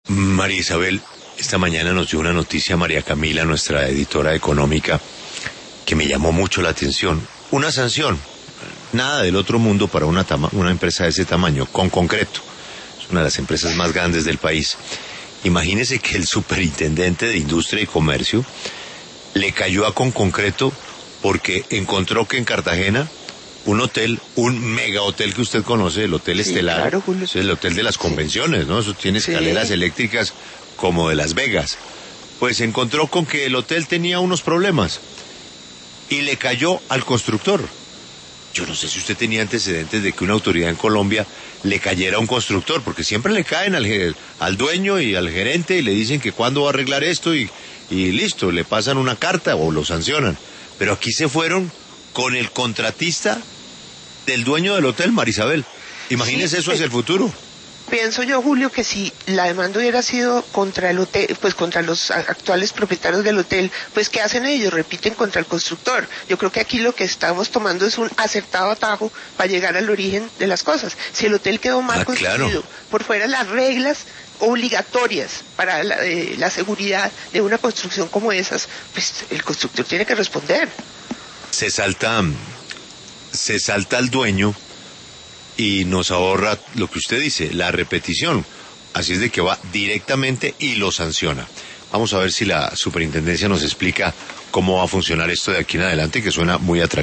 María Isabel, esta mañana nos dio una noticia María Camila, nuestra editora económica, que me llamó mucho la atención. Una sanción, nada del otro mundo para una empresa de ese tamaño, con concreto. Es una de las empresas más grandes del país. Imagínese que el superintendente de Industria y Comercio le cayó a con concreto porque encontró que en Cartagena un hotel, un mega hotel que usted conoce, el Hotel Estelar, claro, Julio. es el hotel de las convenciones, ¿no? Eso tiene escaleras eléctricas como de Las Vegas. Pues encontró con que el hotel tenía unos problemas y le cayó al constructor. Yo no sé si usted tenía antecedentes de que una autoridad en Colombia le cayera a un constructor, porque siempre le caen al dueño y al gerente y le dicen que cuándo va a arreglar esto y listo, le pasan una carta o lo sancionan. Pero aquí se fueron con el contratista del dueño del hotel, Marisabel. Imagínese eso hacia el futuro. Pienso yo, Julio, que si la demanda hubiera sido contra el hotel, pues contra los actuales propietarios del hotel, pues ¿qué hacen ellos? Repiten contra el constructor. Yo creo que aquí lo que estamos tomando es un acertado atajo para llegar al origen de las cosas. Si el hotel quedó mal construido, por fuera las reglas obligatorias para la seguridad de una construcción como esas, pues el constructor tiene que responder. Se salta al dueño y nos ahorra lo que usted dice, la repetición. Así es de que va directamente y lo sanciona. Vamos a ver si la superintendencia nos explica cómo va a funcionar esto de aquí en adelante, que suena muy atractivo.